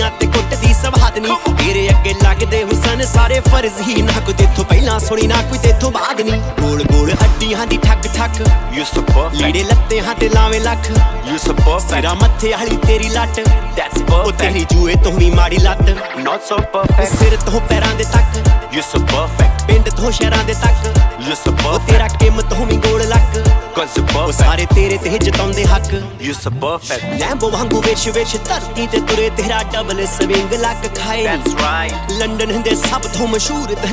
ਕੁੜੀਆਂ ਤੇ ਕੁੱਟਦੀ ਸਵਾਦ ਨੀ ਤੇਰੇ ਅੱਗੇ ਲੱਗਦੇ ਹੁਸਨ ਸਾਰੇ ਫਰਜ਼ ਹੀ ਨਾ ਕੋਈ ਤੇਥੋਂ ਪਹਿਲਾਂ ਸੁਣੀ ਨਾ ਕੋਈ ਤੇਥੋਂ ਬਾਅਦ ਨੀ ਗੋਲ ਗੋਲ ਹੱਡੀਆਂ ਦੀ ਠੱਕ ਠੱਕ You so perfect ਲੀੜੇ ਲੱਤੇ ਹਾਂ ਤੇ ਲਾਵੇਂ ਲੱਖ You so perfect ਸਿਰਾ ਮੱਥੇ ਵਾਲੀ ਤੇਰੀ ਲੱਟ That's ਉਹ perfect ਤੇਰੀ ਜੂਏ ਤੋਂ ਵੀ ਮਾੜੀ ਲੱਤ Not so perfect ਸਿਰ ਤੋਂ ਪੈਰਾਂ ਦੇ ਤੱਕ You so perfect ਪਿੰਡ ਤੋਂ ਸ਼ਹਿਰਾਂ ਦੇ ਤੱਕ You so ਉਹ perfect ਤੇਰਾ ਕਿਮ ਤੋਂ ਵੀ ਗੋਲ ਲੱਕ Cause you're ਉਹ perfect ਸਾਰੇ ਤੇਰੇ ਤੇ ਜਤਾਉਂਦੇ ਹੱਕ You so perfect ਲੈਂਬੋ ਵਾਂਗੂ ਵਿਸ਼ ਵਿਸ਼ ਧਰਤੀ ਤੇ ਤੁਰੇ ਤੇਰਾ ਡਬਲ ਸਵਿੰਗ ਲੱਕ ਖਾਏ That's right ਲੰਡਨ ਦੇ ਸਭ ਤੋਂ ਮਸ਼ਹੂਰ